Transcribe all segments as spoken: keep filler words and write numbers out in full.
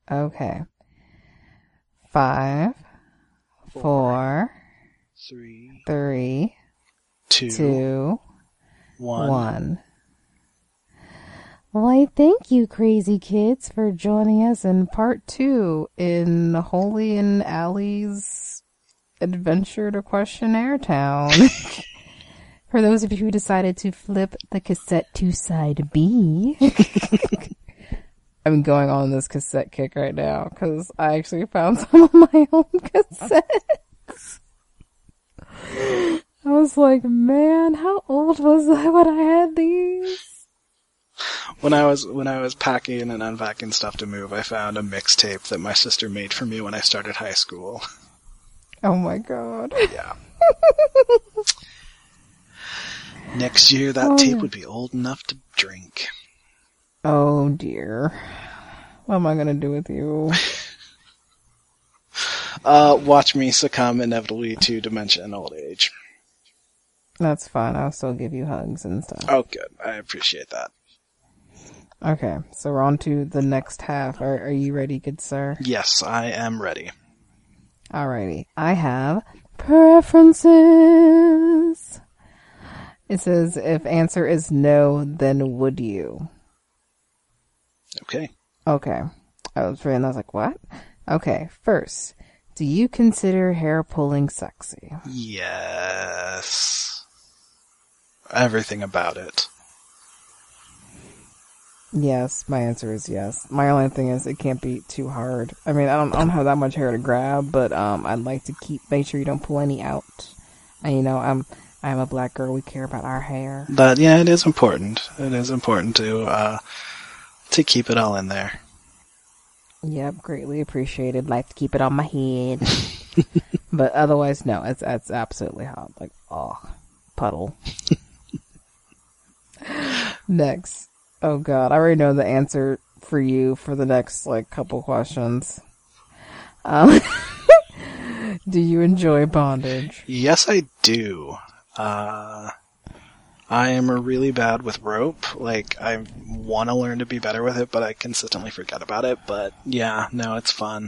Okay. Five, four, four three, three, two, two, one. one. Well, I thank you, crazy kids, for joining us in part two in Holly and Allie's adventure to Questionnaire Town. For those of you who decided to flip the cassette to side B, I'm going on this cassette kick right now because I actually found some of my own cassettes. I was like, man, how old was I when I had these? When I was when I was packing and unpacking stuff to move, I found a mixtape that my sister made for me when I started high school. Oh my god. Yeah. Next year, that oh, tape yeah. would be old enough to drink. Oh dear. What am I gonna do with you? Uh, watch me succumb inevitably to dementia and old age. That's fine. I'll still give you hugs and stuff. Oh, good. I appreciate that. Okay, so we're on to the next half. Are, are you ready, good sir? Yes, I am ready. Alrighty. I have preferences. It says, if answer is no, then would you? Okay. Okay. I was reading, I was like, what? Okay, first, do you consider hair pulling sexy? Yes. Everything about it. Yes, my answer is yes. My only thing is it can't be too hard. I mean, I don't, I don't have that much hair to grab, but um, I'd like to keep make sure you don't pull any out. And you know, I'm I'm a black girl. We care about our hair. But yeah, it is important. It is important to uh to keep it all in there. Yep, greatly appreciated. Like to keep it on my head, but otherwise, no. It's it's absolutely hot. Like oh, puddle. Next. Oh god, I already know the answer for you for the next, like, couple questions. Um, do you enjoy bondage? Yes, I do. Uh, I am really bad with rope. Like, I want to learn to be better with it, but I consistently forget about it. But yeah, no, it's fun.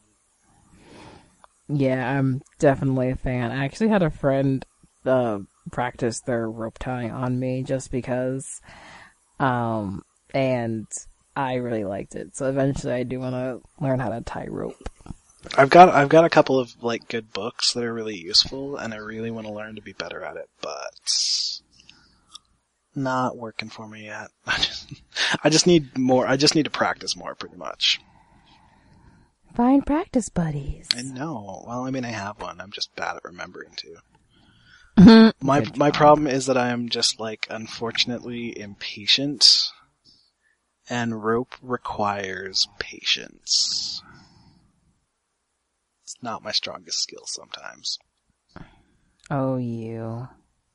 Yeah, I'm definitely a fan. I actually had a friend uh, practice their rope tying on me just because... Um, and I really liked it. So eventually I do want to learn how to tie rope. I've got, I've got a couple of, like, good books that are really useful, and I really want to learn to be better at it, but not working for me yet. I just, I just need more, I just need to practice more, pretty much. Find practice buddies. I know. Well, I mean, I have one. I'm just bad at remembering to. My my problem is that I am just, like, unfortunately impatient, and rope requires patience. It's not my strongest skill sometimes. Oh, you.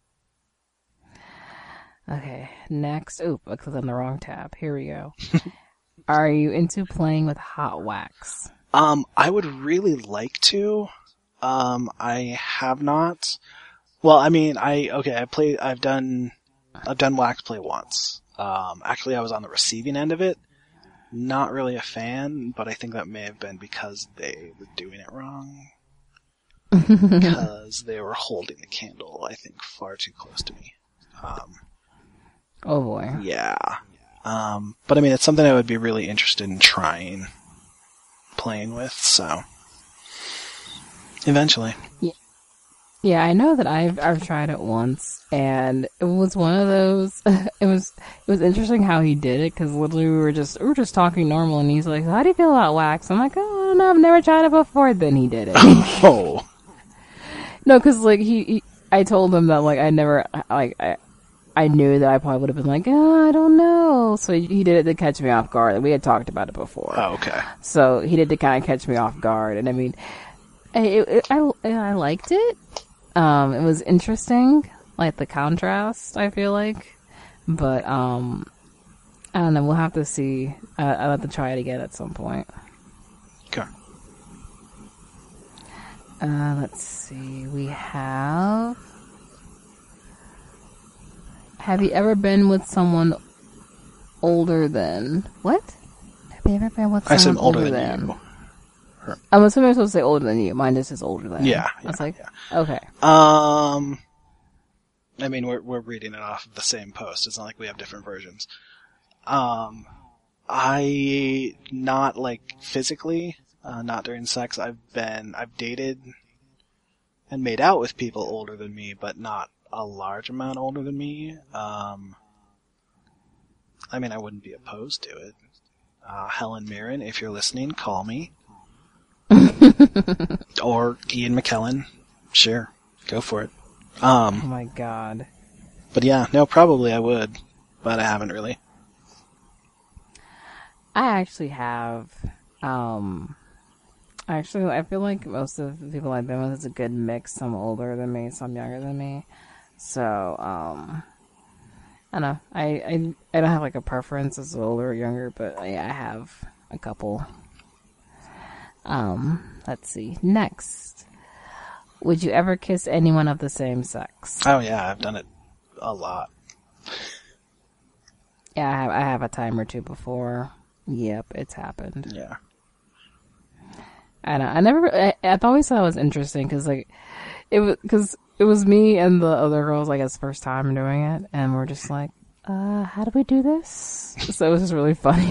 Okay, next. Oop, I clicked on the wrong tab. Here we go. Are you into playing with hot wax? Um, I would really like to. Um, I have not. Well, I mean, I, okay, I play, I've done, I've done wax play once. Um, actually I was on the receiving end of it. Not really a fan, but I think that may have been because they were doing it wrong. Because they were holding the candle, I think, far too close to me. Um, oh boy. Yeah. Um, but I mean, it's something I would be really interested in trying, playing with, so. Eventually. Yeah. Yeah, I know that I've I've tried it once, and it was one of those. It was it was interesting how he did it, because literally we were just we were just talking normal, and he's like, "How do you feel about wax?" I'm like, "Oh, I don't know, I've never tried it before." Then he did it. Oh, no, because like he, he, I told him that like I never like I, I knew that I probably would have been like, "Oh, I don't know." So he, he did it to catch me off guard. We had talked about it before. Oh, okay. So he did to kind of catch me off guard, and I mean, I it, I I liked it. Um, it was interesting, like the contrast, I feel like, but, um, I don't know, we'll have to see. Uh, I'll have to try it again at some point. Okay. Uh, let's see, we have, have you ever been with someone older than, what? Have you ever been with I someone said older, older than, than? you. I'm assuming I'm supposed to say older than you. Mine just says older than. Yeah, I was yeah, like, yeah. okay. Um, I mean, we're we're reading it off of the same post. It's not like we have different versions. Um, I not like physically, uh, not during sex. I've been I've dated and made out with people older than me, but not a large amount older than me. Um, I mean, I wouldn't be opposed to it. Uh, Helen Mirren, if you're listening, call me. Or Ian McKellen. Sure. Go for it. Um, Oh my god. but yeah, no, probably I would, but I haven't really. I actually have, um, actually, I feel like most of the people I've been with is a good mix. Some older than me, some younger than me. So, um, I don't know. I, I, I don't have like a preference as older or younger, but yeah, I have a couple. Um, let's see. Next. Would you ever kiss anyone of the same sex? Oh yeah, I've done it a lot. Yeah, I have, I have a time or two before. Yep, it's happened. Yeah. I don't, I never, I, I always thought it was interesting because like, it was, cause it was me and the other girls like it's first time doing it and we're just like, uh, how do we do this? So it was just really funny.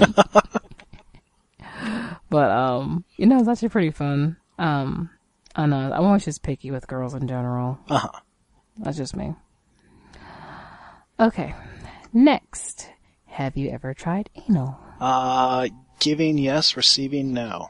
But, um, you know, it's actually pretty fun. Um, I know, I'm always just picky with girls in general. Uh-huh. That's just me. Okay. Next. Have you ever tried anal? Uh, giving yes, receiving no.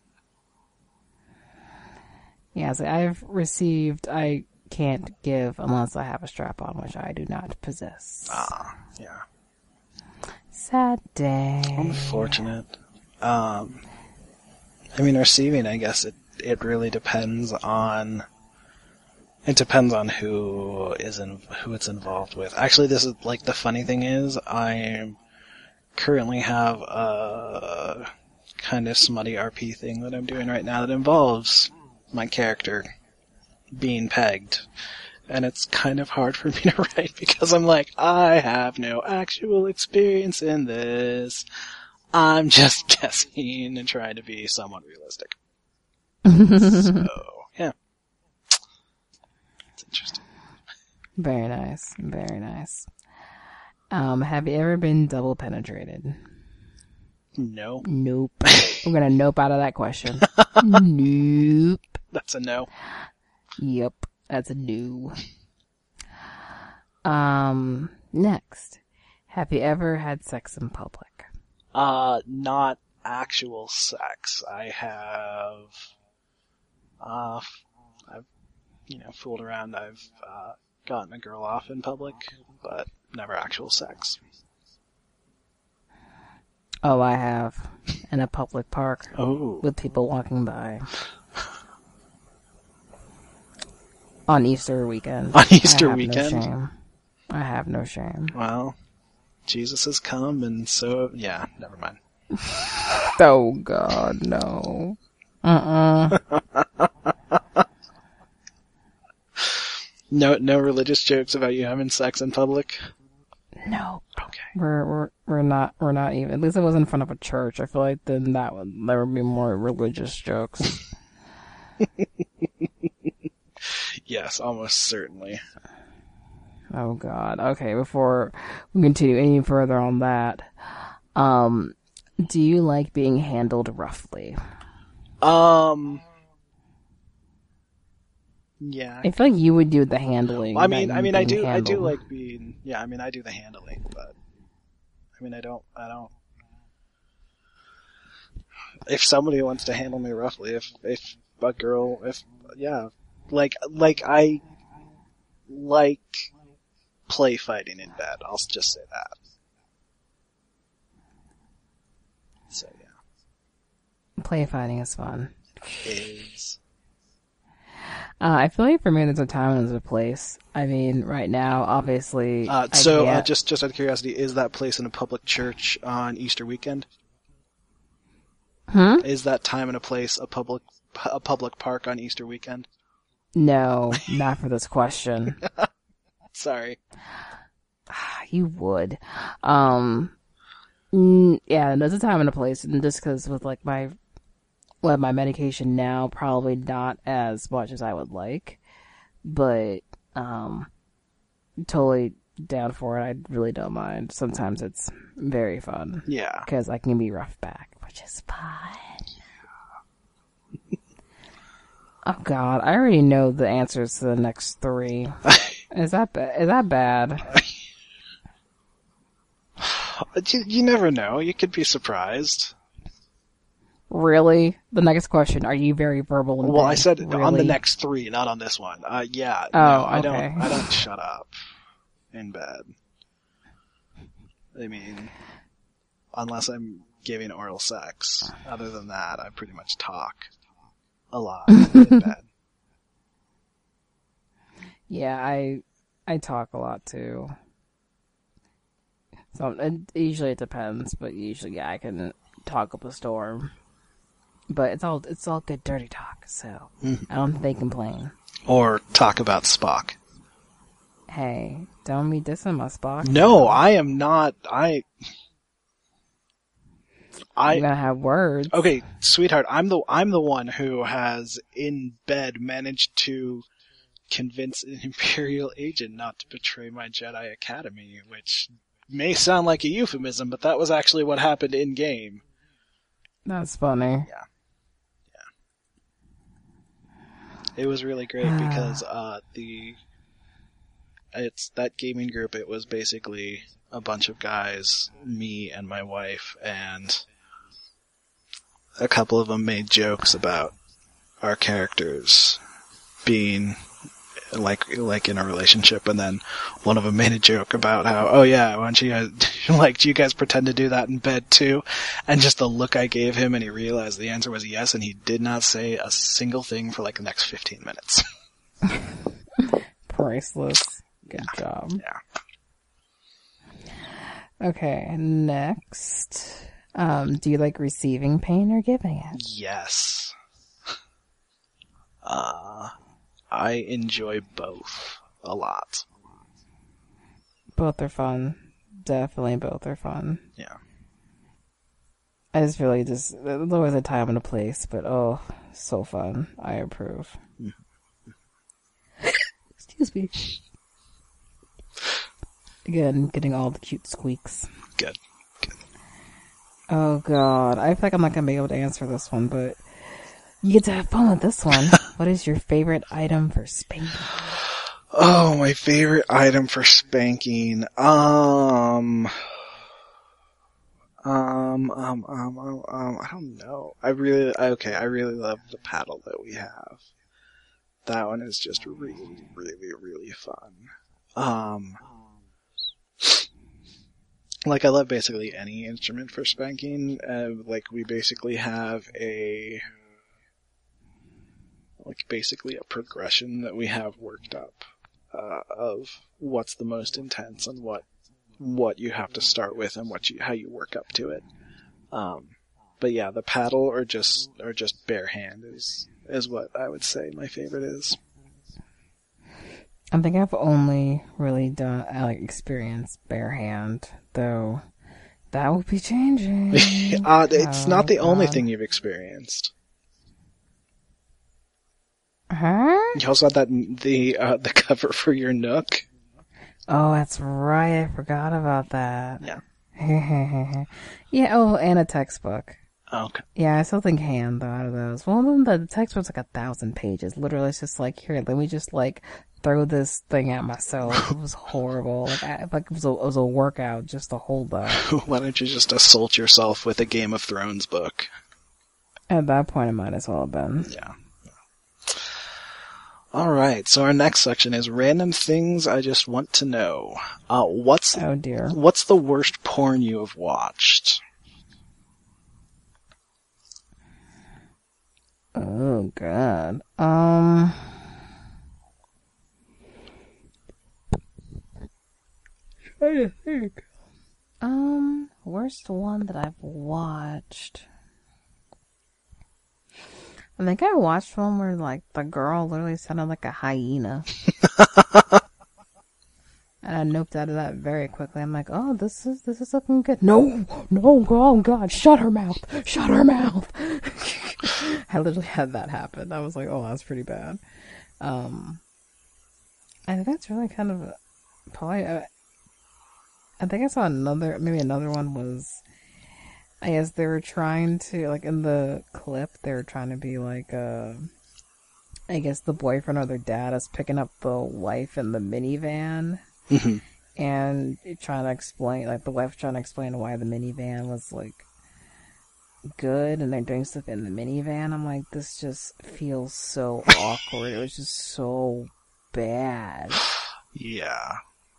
Yeah, so I've received, I can't give unless I have a strap on, which I do not possess. Ah, yeah. Sad day. Unfortunate. Um, I mean, receiving, I guess it, it really depends on, it depends on who is in, who it's involved with. Actually, this is, like, the funny thing is, I currently have a kind of smutty R P thing that I'm doing right now that involves my character being pegged. And it's kind of hard for me to write because I'm like, I have no actual experience in this. I'm just guessing and trying to be somewhat realistic. So, yeah. It's interesting. Very nice. Very nice. Um, have you ever been double penetrated? No. Nope. We're gonna nope out of that question. Nope. That's a no. Yep. That's a no. Um, next. Have you ever had sex in public? Uh, not actual sex. I have, uh, I've, you know, fooled around. I've, uh, gotten a girl off in public, but never actual sex. Oh, I have. In a public park. Oh. With people walking by. On Easter weekend. On Easter I have weekend? No shame. I have no shame. Well, Jesus has come, and so, yeah, never mind. Oh, God, no. Uh-uh. No, no religious jokes about you having sex in public? No. Okay. We're, we're, we're not, we're not even, at least it was in front of a church. I feel like then that would, there would be more religious jokes. Yes, almost certainly. Oh, God. Okay, before we continue any further on that, um, do you like being handled roughly? Um, yeah. I feel like you would do the handling. Well, I mean, I mean, I do, handled. I do like being, yeah, I mean, I do the handling, but, I mean, I don't, I don't, if somebody wants to handle me roughly, if, if a girl, if, yeah, like, like, I like play fighting in bed, I'll just say that. So, yeah. Play fighting is fun. Is... Uh, I feel like for me, there's a time and there's a place. I mean, right now, obviously. Uh, so, uh, just just out of curiosity, is that place in a public church on Easter weekend? Hmm? Is that time and a place a public a public park on Easter weekend? No, not for this question. Sorry. You would. Um, Mm, yeah, there's a time and a place, and just because with like my, well, my medication now, probably not as much as I would like, but um, totally down for it. I really don't mind. Sometimes it's very fun. Yeah. Because I can be rough back, which is fun. Oh God, I already know the answers to the next three. Is that ba- is that bad? You, you never know. You could be surprised. Really? The next question. Are you very verbal in Well, bed? I said really? on the next three, not on this one. Uh, yeah. Oh, no, I okay. don't. I don't shut up in bed. I mean, unless I'm giving oral sex. Other than that, I pretty much talk a lot in bed. Yeah, I I talk a lot too. So it, usually it depends, but usually yeah, I can talk up a storm. But it's all it's all good dirty talk, so Mm. I don't think they complain. Or talk about Spock. Hey, don't be dissing my Spock. No, I am not. I. I. You're gonna have words. Okay, sweetheart, I'm the I'm the one who has in bed managed to convince an Imperial agent not to betray my Jedi Academy, which may sound like a euphemism, but that was actually what happened in game. That's funny. Yeah. It was really great because uh, the it's that gaming group. It was basically a bunch of guys, me and my wife, and a couple of them made jokes about our characters being like like in a relationship, and then one of them made a joke about how, oh yeah, why don't you guys like do you guys pretend to do that in bed too? And just the look I gave him, and he realized the answer was yes, and he did not say a single thing for like the next fifteen minutes. Priceless. Good yeah. job. Yeah. Okay, next. Um, do you like receiving pain or giving it? Yes. Uh, I enjoy both a lot. Both are fun. Definitely both are fun. Yeah. I just feel like just, there's always a time and a place, but oh, so fun. I approve. Mm-hmm. Excuse me. Again, getting all the cute squeaks. Good. Good. Oh God, I feel like I'm not gonna be able to answer this one, but you get to have fun with this one. What is your favorite item for spanking? Oh, my favorite item for spanking. Um, um, um, um, um, um, I don't know. I really, okay, I really love the paddle that we have. That one is just really, really, really fun. Um, like I love basically any instrument for spanking. Uh, like we basically have a, like basically a progression that we have worked up. Uh, of what's the most intense and what what you have to start with and what you how you work up to it. Um, but yeah, the paddle or just or just bare hand is is what I would say my favorite is. I think I've only really done I like experienced bare hand, though that will be changing. uh, it's oh, not the God. only thing you've experienced. Huh? You also had that the uh, the cover for your Nook. Oh, that's right. I forgot about that. Yeah. Yeah. Oh, and a textbook. Okay. Yeah, I still think hand though out of those. Well, then the textbook's like a thousand pages. Literally, it's just like here. Let me just like throw this thing at myself. It was horrible. Like, I, like it was a it was a workout just to hold that. Why don't you just assault yourself with a Game of Thrones book? At that point, it might as well have been. Yeah. Alright, so our next section is random things I just want to know. Uh, what's, Oh dear. What's the worst porn you have watched? Oh God. Um. Trying to think. Um, worst one that I've watched. I think I watched one where, like, the girl literally sounded like a hyena. And I got noped out of that very quickly. I'm like, oh, this is this is looking good. No, no, oh God, shut her mouth, shut her mouth. I literally had that happen. I was like, oh, that's pretty bad. Um, I think that's really kind of probably. Uh, I think I saw another, maybe another one was. I guess they were trying to, like, in the clip, they were trying to be like, uh, I guess the boyfriend or their dad is picking up the wife in the minivan. Mm-hmm. And trying to explain, like, the wife trying to explain why the minivan was, like, good, and they're doing stuff in the minivan. I'm like, this just feels so awkward. It was just so bad. Yeah.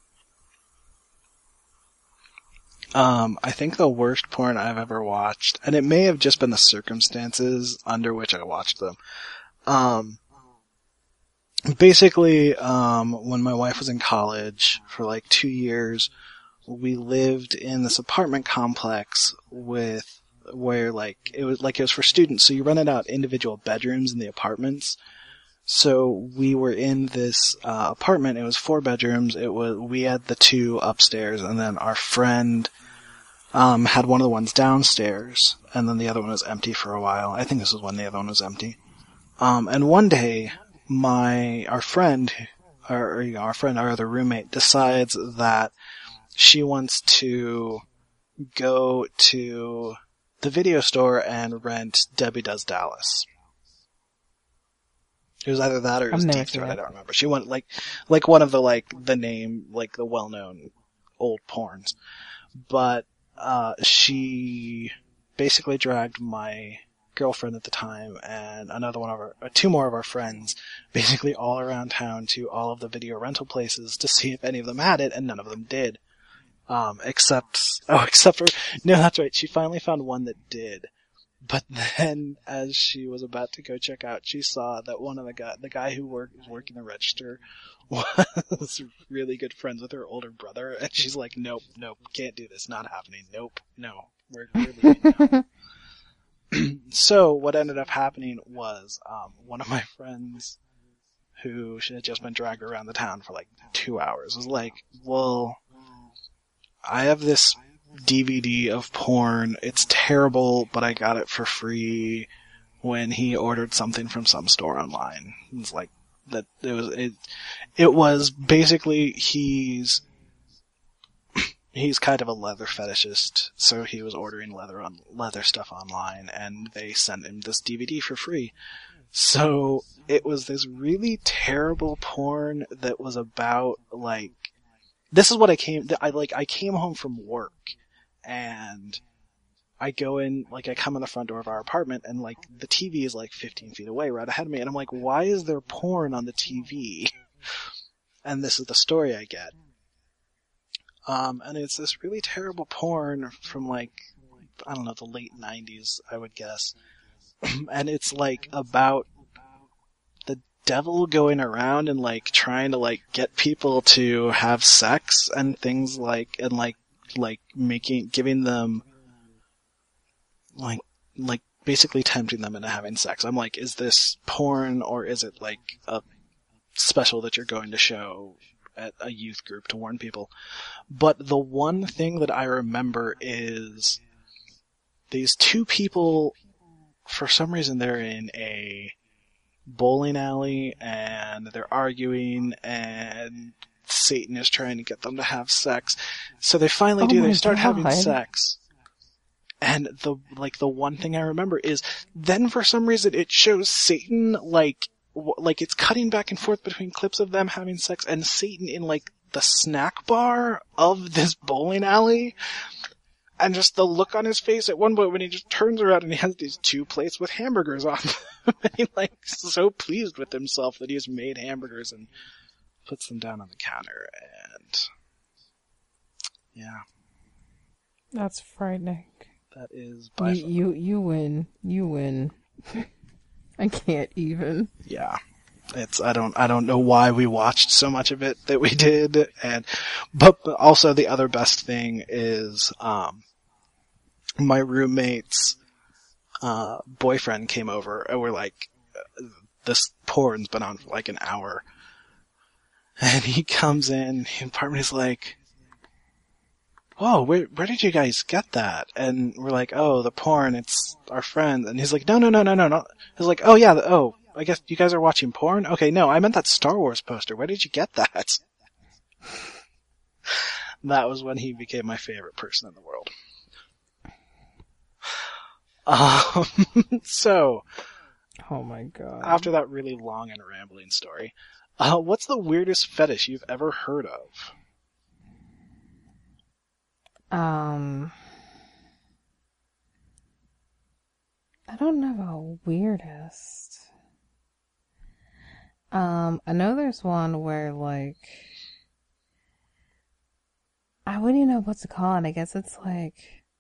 Um, I think the worst porn I've ever watched, and it may have just been the circumstances under which I watched them. Um, basically, um, when my wife was in college for like two years, we lived in this apartment complex with, where like, it was like it was for students, so you rented out individual bedrooms in the apartments. So we were in this, uh, apartment, it was four bedrooms, it was, we had the two upstairs, and then our friend, Um, had one of the ones downstairs, and then the other one was empty for a while. I think this was when the other one was empty. Um, and one day, my, our friend, or, you know, our friend, our other roommate, decides that she wants to go to the video store and rent Debbie Does Dallas. It was either that or it was Deep Throat, I don't remember. She went, like, like one of the, like, the name, like, the well-known old porns. But, Uh, she basically dragged my girlfriend at the time and another one of our, uh, two more of our friends, basically all around town to all of the video rental places to see if any of them had it, and none of them did. Um, except, oh, except for, no, that's right, she finally found one that did. But then, as she was about to go check out, she saw that one of the guy, the guy who worked, was working the register, was really good friends with her older brother, and she's like, nope, nope, can't do this, not happening, nope, no, we're, we're leaving now. So, what ended up happening was, um, one of my friends, who had just been dragged around the town for like two hours, was like, well, I have this D V D of porn, it's terrible, but I got it for free when he ordered something from some store online. It's like, that, it was, it, it was basically, he's, he's kind of a leather fetishist, so he was ordering leather on, leather stuff online, and they sent him this D V D for free. So, it was this really terrible porn that was about, like, this is what I came, I like, I came home from work, and I go in, like, I come in the front door of our apartment, and, like, the T V is, like, fifteen feet away right ahead of me, and I'm like, why is there porn on the T V? And this is the story I get. Um, and it's this really terrible porn from, like, I don't know, the late nineties, I would guess. And it's, like, about the devil going around and, like, trying to, like, get people to have sex and things like, and, like, like, making, giving them, like, like, basically tempting them into having sex. I'm like, is this porn, or is it, like, a special that you're going to show at a youth group to warn people? But the one thing that I remember is these two people, for some reason they're in a bowling alley, and they're arguing, and Satan is trying to get them to have sex. So they finally oh do, they start God. having sex. And the, like, the one thing I remember is, then for some reason it shows Satan, like, w- like it's cutting back and forth between clips of them having sex and Satan in, like, the snack bar of this bowling alley. And just the look on his face at one point when he just turns around and he has these two plates with hamburgers on them. And he's, like, so pleased with himself that he's made hamburgers and puts them down on the counter, and yeah. That's frightening. That is by you, you, you win. You win. I can't even. Yeah. It's, I don't, I don't know why we watched so much of it that we did, and, but, but also the other best thing is, um, my roommate's, uh, boyfriend came over, and we're like, this porn's been on for like an hour. And he comes in, and part of me is like, whoa, where, where did you guys get that? And we're like, oh, the porn, it's our friend. And he's like, no, no, no, no, no, no. He's like, oh yeah, the, oh, I guess you guys are watching porn? Okay, no, I meant that Star Wars poster. Where did you get that? That was when he became my favorite person in the world. Um, so, Oh my god. after that really long and rambling story, uh, what's the weirdest fetish you've ever heard of? Um, I don't know a weirdest. Um, I know there's one where, like, I wouldn't even know what to call it. I guess it's like,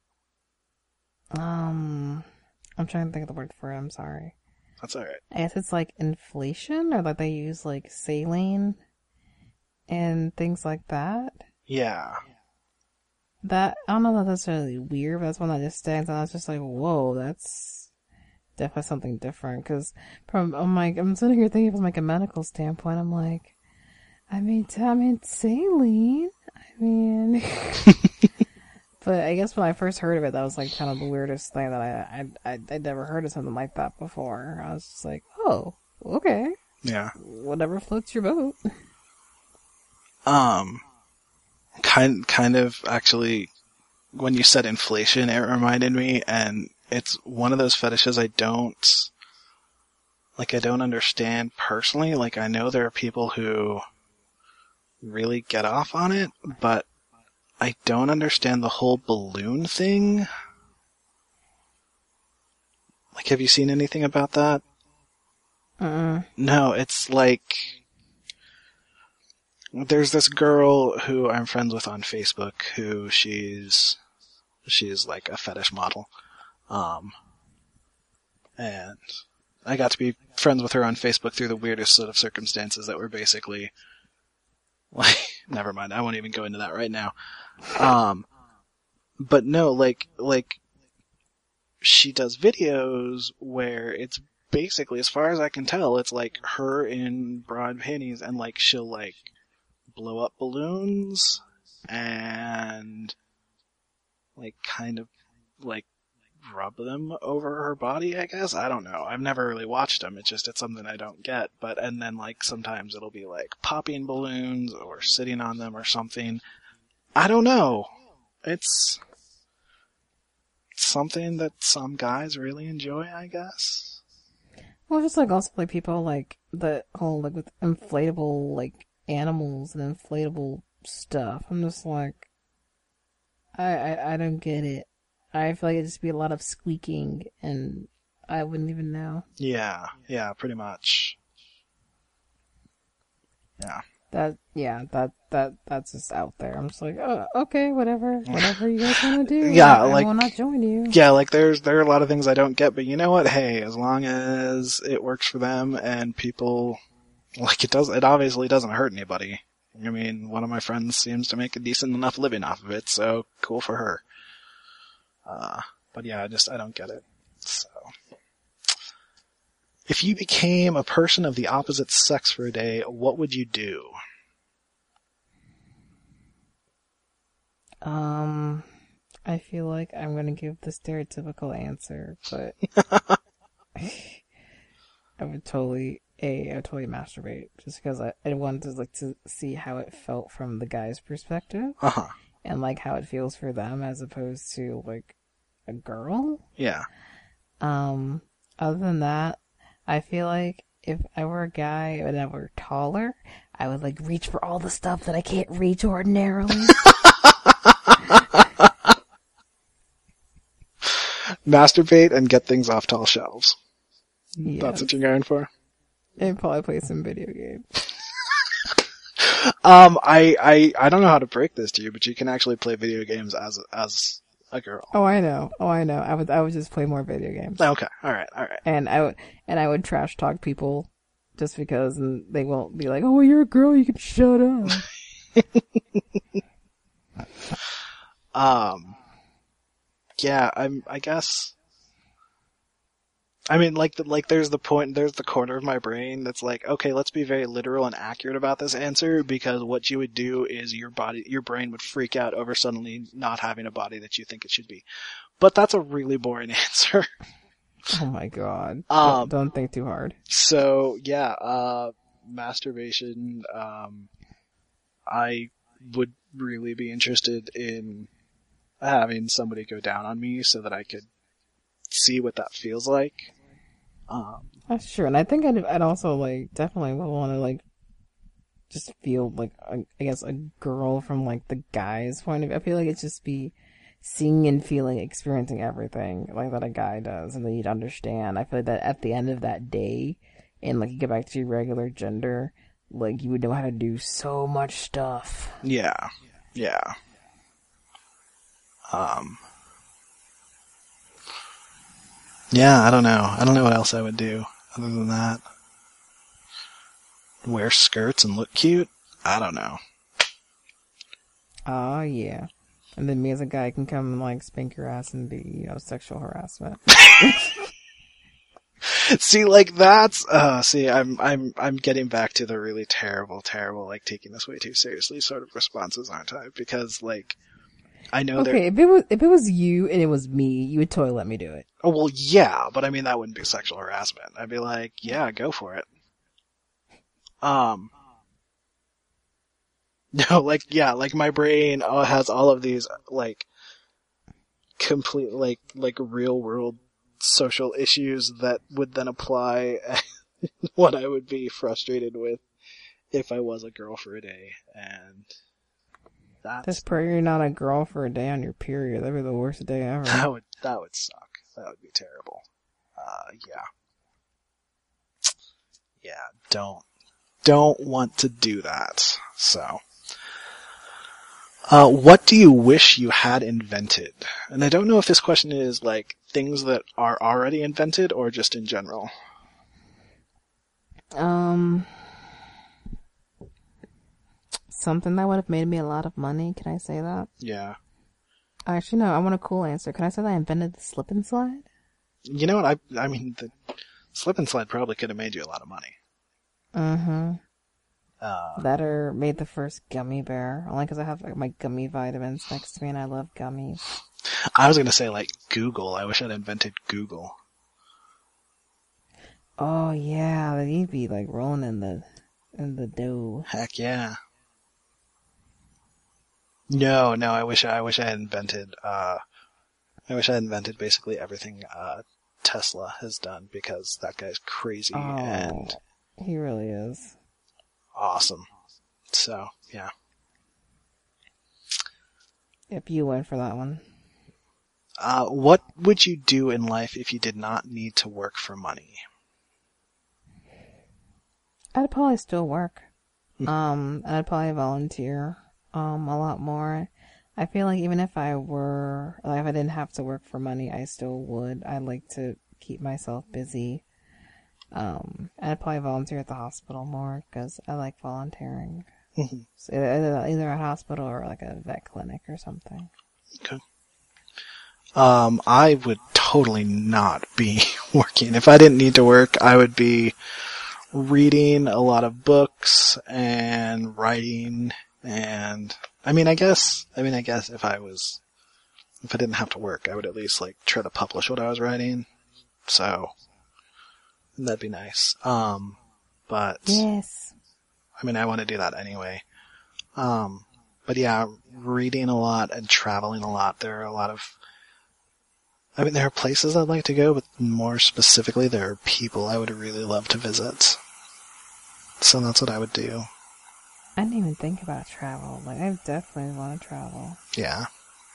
um, I'm trying to think of the word for it. I'm sorry. That's alright. I guess it's like inflation, or like they use like saline and things like that. Yeah. That, I don't know if that's really weird, but that's one that just stands out. It's just like, whoa, that's definitely something different. Because from, I'm like, I'm sitting here thinking from like a medical standpoint, I'm like, I mean, I mean, saline. I mean, but I guess when I first heard of it, that was like kind of the weirdest thing that I, I, I, I'd never heard of something like that before. I was just like, oh, okay. Yeah. Whatever floats your boat. Um, kind, kind of actually, when you said inflation, it reminded me, and it's one of those fetishes I don't, like, I don't understand personally. Like, I know there are people who really get off on it, but I don't understand the whole balloon thing. Like, have you seen anything about that? Uh-uh. No, it's like, there's this girl who I'm friends with on Facebook who she's, she's like a fetish model. Um, and I got to be friends with her on Facebook through the weirdest set of circumstances that were basically, like, never mind, I won't even go into that right now. Um, but no, like, like, she does videos where it's basically, as far as I can tell, it's like her in broad panties, and like, she'll like, blow up balloons, and like, kind of, like, rub them over her body, I guess? I don't know. I've never really watched them. It's just, it's something I don't get. But, and then like, sometimes it'll be like, popping balloons, or sitting on them, or something. I don't know. It's something that some guys really enjoy, I guess. Well, just like also like people like the whole like with inflatable like animals and inflatable stuff. I'm just like, I I, I don't get it. I feel like it'd just be a lot of squeaking, and I wouldn't even know. Yeah, yeah, pretty much. Yeah. That yeah, that that that's just out there. I'm just like, oh, okay, whatever, whatever you guys want to do. Yeah, I, like, I will not join you. Yeah, like there's there are a lot of things I don't get, but you know what? Hey, as long as it works for them and people, like, it does, it obviously doesn't hurt anybody. I mean, one of my friends seems to make a decent enough living off of it, so cool for her. Uh, but yeah, I just I don't get it. So, if you became a person of the opposite sex for a day, what would you do? Um, I feel like I'm going to give the stereotypical answer, but I would totally, A, I would totally masturbate, just because I, I wanted to, like, to see how it felt from the guy's perspective, Uh-huh. and, like, how it feels for them as opposed to, like, a girl. Yeah. Um, other than that, I feel like if I were a guy and I were taller, I would, like, reach for all the stuff that I can't reach ordinarily. Masturbate and get things off tall shelves. Yes. That's what you're going for? And probably play some video games. Um, I, I, I don't know how to break this to you, but you can actually play video games as, as a girl. Oh, I know. Oh, I know. I would, I would just play more video games. Okay. Alright, alright. And I would, and I would trash talk people just because, and they won't be like, oh, you're a girl, you can shut up. um, yeah, I'm, I guess, I mean, like, the, like, there's the point, there's the corner of my brain that's like, okay, let's be very literal and accurate about this answer, because what you would do is your body, your brain would freak out over suddenly not having a body that you think it should be. But that's a really boring answer. Oh my god. Um, don't, don't think too hard. So, yeah, uh, masturbation, um, I would really be interested in having somebody go down on me so that I could see what that feels like. Um, That's true, and I think I'd, I'd also like definitely would want to like just feel like a, I guess a girl from like the guy's point of view. I feel like it'd just be seeing and feeling, experiencing everything like that a guy does, and then you'd understand. I feel like that at the end of that day, and like you get back to your regular gender, like you would know how to do so much stuff. yeah, yeah. Um. Yeah, I don't know. I don't know what else I would do other than that. Wear skirts and look cute? I don't know. Oh yeah. And then me as a guy can come and like spank your ass and be, you know, sexual harassment. See, like that's uh see, I'm I'm I'm getting back to the really terrible, terrible, like taking this way too seriously sort of responses, aren't I? Because like I know okay, they're if it was if it was you and it was me, you would totally let me do it. Oh well yeah, but I mean that wouldn't be sexual harassment. I'd be like, yeah, go for it. Um No, like yeah, like my brain uh, has all of these like complete like like real world social issues that would then apply what I would be frustrated with if I was a girl for a day, and that's Just pray you're not a girl for a day on your period. That'd be the worst day ever. that would that would suck. That would be terrible. Uh, yeah, yeah. Don't don't want to do that. So. Uh, what do you wish you had invented? And I don't know if this question is like things that are already invented or just in general. Um, something that would have made me a lot of money. Can I say that? Yeah. Actually, no. I want a cool answer. Can I say that I invented the slip and slide? You know what? I I mean, the slip and slide probably could have made you a lot of money. Mm-hmm. Uh, That or made the first gummy bear. Only because I have like my gummy vitamins next to me and I love gummies. I was gonna say like Google. I wish I'd invented Google. Oh yeah, you'd be like rolling in the in the dough. Heck yeah. No, no. I wish I wish I had invented. Uh, I wish I had invented basically everything uh, Tesla has done, because that guy's crazy Oh, and he really is. awesome. So yeah. Yep, you went for that one. Uh, what would you do in life if you did not need to work for money? I'd probably still work. Um, I'd probably volunteer um a lot more. I feel like even if I were, like if I didn't have to work for money, I still would. I'd like to keep myself busy. Um, I'd probably volunteer at the hospital more because I like volunteering. So either, either a hospital or like a vet clinic or something. Okay. Um, I would totally not be working. If I didn't need to work, I would be reading a lot of books and writing, and I mean, I guess, I mean, I guess if I was, if I didn't have to work, I would at least like try to publish what I was writing. So that'd be nice. Um, but Yes. I mean, I want to do that anyway. Um, but yeah, reading a lot and traveling a lot. There are a lot of, I mean, there are places I'd like to go, but more specifically, there are people I would really love to visit. So that's what I would do. I didn't even think about travel. Like, I definitely want to travel. Yeah.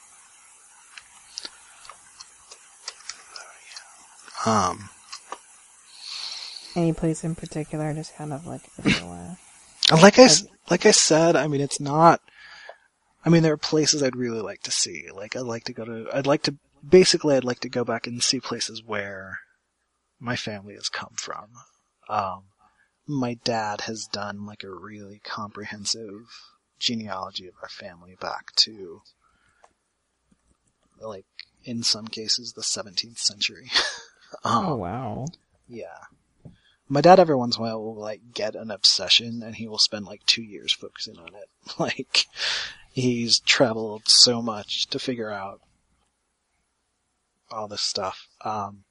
Um, Any place in particular, just kind of like everywhere. like I, like I said, I mean, it's not, I mean, there are places I'd really like to see. Like, I'd like to go to, I'd like to, basically, I'd like to go back and see places where my family has come from. Um, my dad has done like a really comprehensive genealogy of our family back to, like, in some cases, the seventeenth century. Um, Oh, wow. Yeah. My dad every once in a while will, like, get an obsession, and he will spend, like, two years focusing on it. Like, he's traveled so much to figure out all this stuff. Um,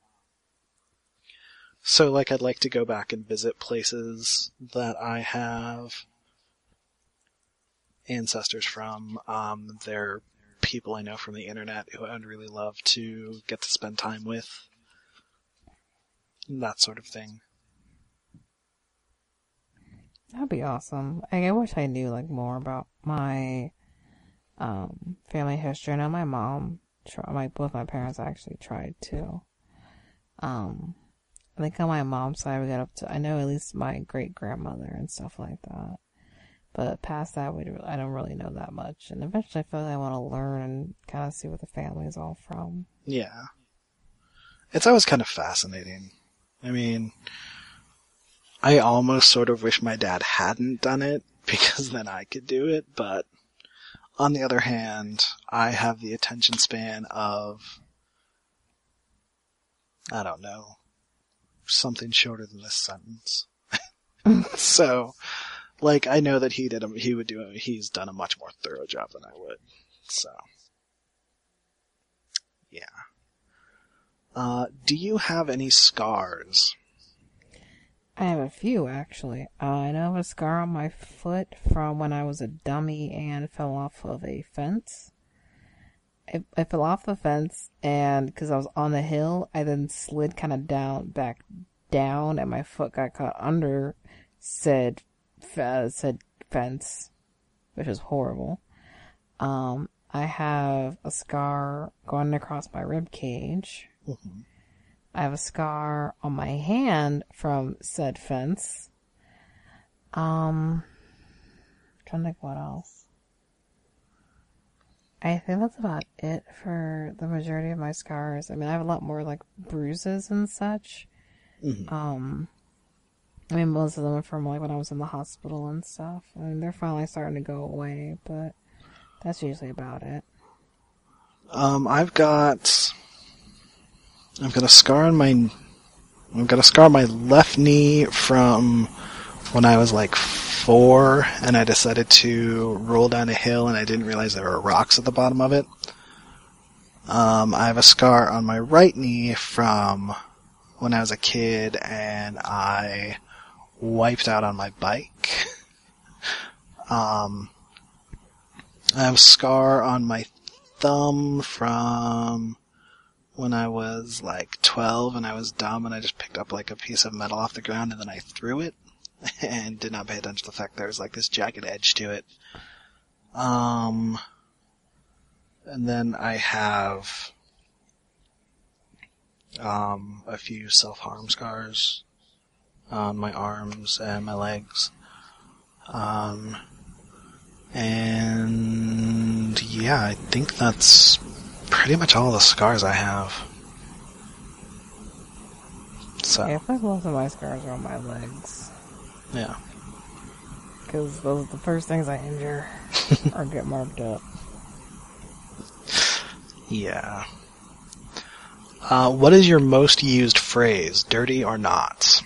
so, like, I'd like to go back and visit places that I have ancestors from. Um, they're people I know from the internet who I'd really love to get to spend time with. That sort of thing. That'd be awesome. I, I wish I knew like more about my um family history. I know my mom, try, my both my parents actually tried to. Um, I think on my mom's side we got up to I know at least my great grandmother and stuff like that. But past that, we I don't really know that much. And eventually, I feel like I want to learn and kind of see where the family is all from. Yeah, it's always kind of fascinating. I mean, I almost sort of wish my dad hadn't done it, because then I could do it, but on the other hand, I have the attention span of, I don't know, something shorter than this sentence. So, like, I know that he did, a, he would do, a, he's done a much more thorough job than I would, so, yeah. Uh, do you have any scars? I have a few, actually. Uh, I know I have a scar on my foot from when I was a dummy and fell off of a fence. I, I fell off the fence, and because I was on the hill, I then slid kind of down, back down, and my foot got caught under said, uh, said fence, which was horrible. Um, I have a scar going across my rib cage. Mm-hmm. I have a scar on my hand from said fence. Um, I'm trying to think what else. I think that's about it for the majority of my scars. I mean, I have a lot more like bruises and such. Mm-hmm. Um, I mean, most of them are from like when I was in the hospital and stuff. I mean, they're finally starting to go away, but that's usually about it. Um, I've got, I've got a scar on my, I've got a scar on my left knee from when I was like four, and I decided to roll down a hill, and I didn't realize there were rocks at the bottom of it. Um, I have a scar on my right knee from when I was a kid, and I wiped out on my bike. um, I have a scar on my thumb from when I was like twelve and I was dumb and I just picked up like a piece of metal off the ground and then I threw it and did not pay attention to the fact there was like this jagged edge to it. Um, and then I have um, a few self-harm scars on my arms and my legs. Um, and yeah, I think that's pretty much all the scars I have. So. Yeah, I feel like most of my scars are on my legs. Yeah. Because those are the first things I injure or get marked up. Yeah. Uh, what is your most used phrase, dirty or not?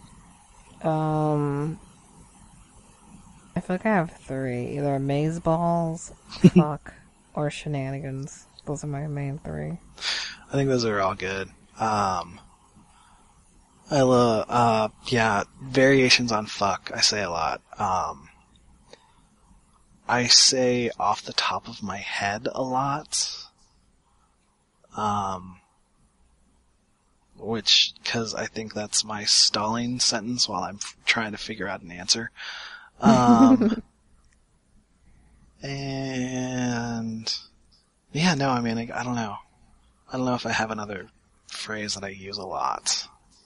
Um, I feel like I have three. Either amazeballs, fuck, or shenanigans. Those are my main three. I think those are all good. Um, I love, uh, yeah, variations on fuck, I say a lot. Um, I say off the top of my head a lot. Um, which, cause I think that's my stalling sentence while I'm f- trying to figure out an answer. Um, and, yeah, no, I mean, I, I don't know. I don't know if I have another phrase that I use a lot.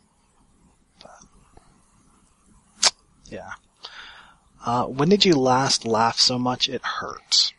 But, yeah. Uh, when did you last laugh so much it hurt?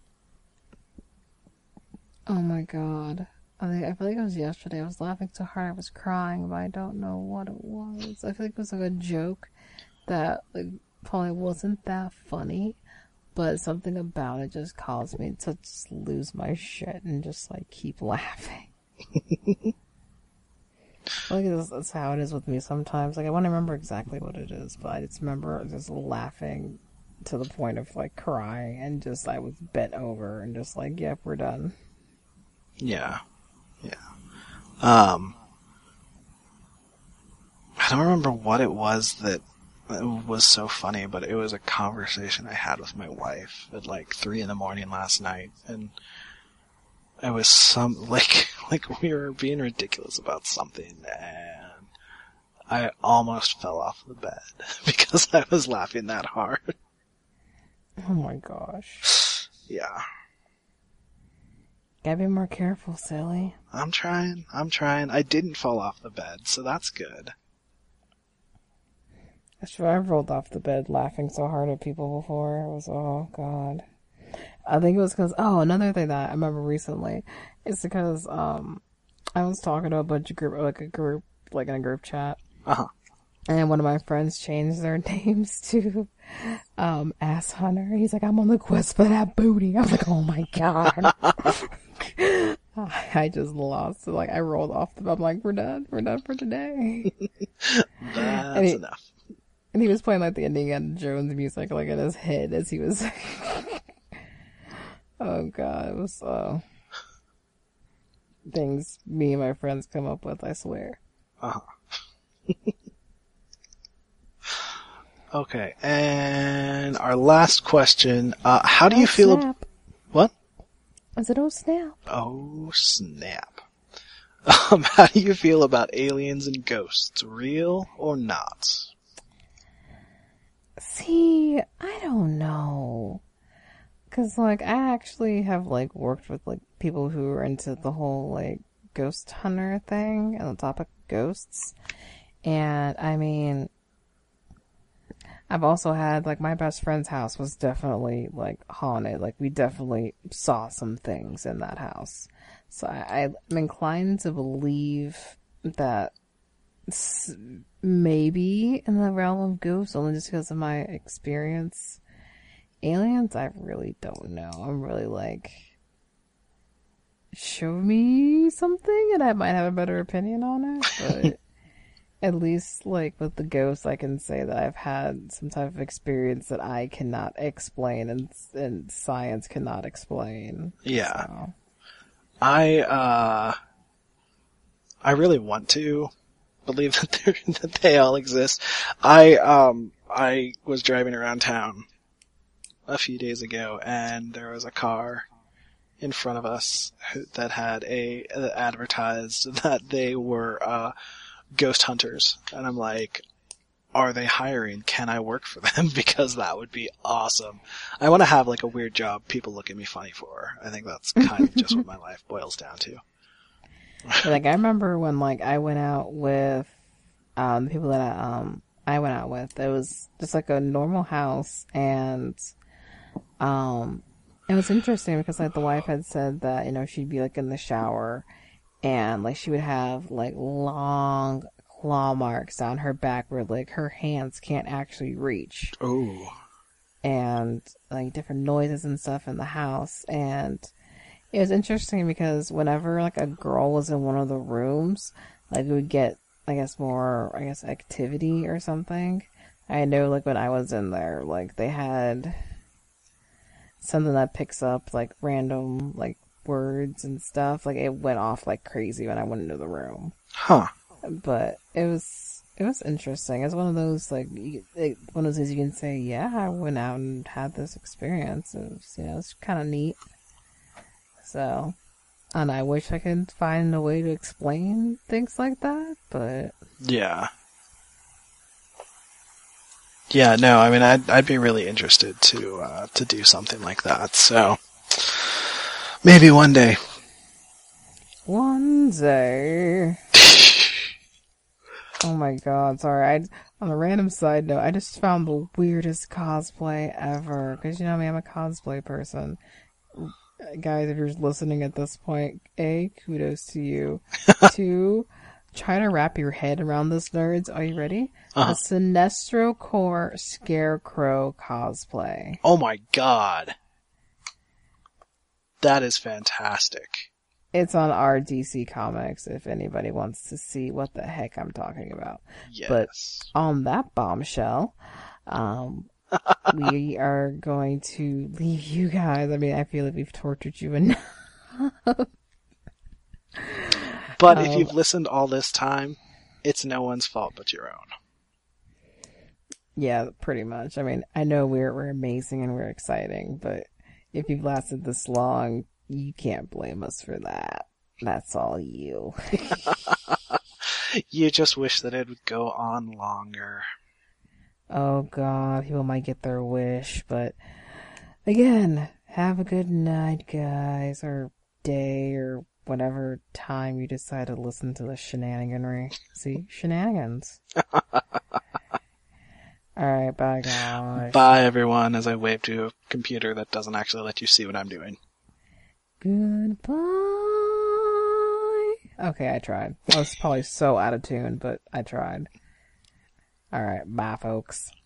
Oh my god. I think I feel like it was yesterday. I was laughing so hard I was crying, but I don't know what it was. I feel like it was like a joke that like probably wasn't that funny, but something about it just caused me to just lose my shit and just like keep laughing. Like that's, that's how it is with me sometimes. Like I want to remember exactly what it is, but I just remember just laughing to the point of like crying and just I was bent over and just like, yep, we're done. Yeah. Yeah. Um, I don't remember what it was that was so funny, but it was a conversation I had with my wife at like three in the morning last night, and it was some, like, like we were being ridiculous about something, and I almost fell off the bed because I was laughing that hard. Oh my gosh. Yeah. Gotta be more careful, silly. I'm trying, I'm trying. I didn't fall off the bed, so that's good. That's true. I've rolled off the bed laughing so hard at people before. It was, oh god. I think it was because, oh, another thing that I remember recently is because, um, I was talking to a bunch of group, like a group, like in a group chat. Uh-huh. And one of my friends changed their names to, um, Ass Hunter. He's like, I'm on the quest for that booty. I was like, oh my god. I just lost. Like, I rolled off the bed. I'm like, we're done. We're done for today. That's and he, enough. And he was playing, like, the Indiana Jones music, like, in his head as he was... Oh, God. It was, uh... things me and my friends come up with, I swear. Uh-huh. Okay, and our last question, uh, how do oh, you feel snap. ab- What? I said, oh, snap. Oh, snap. Um, how do you feel about aliens and ghosts, real or not? See, I don't know. Cause, like, I actually have, like, worked with, like, people who are into the whole, like, ghost hunter thing and the topic of ghosts. And, I mean, I've also had, like, my best friend's house was definitely, like, haunted. Like, we definitely saw some things in that house. So I, I'm inclined to believe that maybe in the realm of ghosts, only just because of my experience. Aliens, I really don't know. I'm really like, show me something and I might have a better opinion on it. But at least, like, with the ghosts, I can say that I've had some type of experience that I cannot explain and, and science cannot explain. Yeah. So. I, uh, I really want to believe that they're, that they all exist. I, um, I was driving around town a few days ago, and there was a car in front of us that had a that advertised that they were uh, ghost hunters, and I'm like, are they hiring? Can I work for them? Because that would be awesome. I want to have like a weird job people look at me funny for. I think that's kind of just what my life boils down to. Like I remember when like I went out with um the people that I um I went out with. It was just like a normal house, and Um, it was interesting because like the wife had said that, you know, she'd be like in the shower and like she would have like long claw marks down her back where like her hands can't actually reach. Oh. And like different noises and stuff in the house. And it was interesting because whenever like a girl was in one of the rooms, like we would get, I guess, more, I guess, activity or something. I know like when I was in there, like they had something that picks up like random like words and stuff. Like it went off like crazy when I went into the room. Huh. But it was it was interesting. It's one of those like you, it, one of those things you can say, yeah, I went out and had this experience. It was, you know, it's kind of neat. So, and I wish I could find a way to explain things like that, but yeah. Yeah, no, I mean, I'd, I'd be really interested to, uh, to do something like that, so, maybe one day. One day. Oh my god, sorry, I, on a random side note, I just found the weirdest cosplay ever, because you know me, I'm a cosplay person. Guys, if you're listening at this point, A, kudos to you. Two, try to wrap your head around this, nerds. Are you ready? Uh-huh. A Sinestro Corps Scarecrow cosplay. Oh my god. That is fantastic. It's on our D C Comics if anybody wants to see what the heck I'm talking about. Yes. But on that bombshell, um, we are going to leave you guys. I mean, I feel like we've tortured you enough. But um, if you've listened all this time, it's no one's fault but your own. Yeah, pretty much. I mean, I know we're we're amazing and we're exciting, but if you've lasted this long, you can't blame us for that. That's all you. You just wish that it would go on longer. Oh God, people might get their wish, but again, have a good night, guys, or day, or whatever time you decide to listen to the shenaniganry. See? Shenanigans. Alright, bye guys. Bye everyone, as I wave to a computer that doesn't actually let you see what I'm doing. Goodbye. Okay, I tried. I was probably so out of tune, but I tried. Alright, bye folks.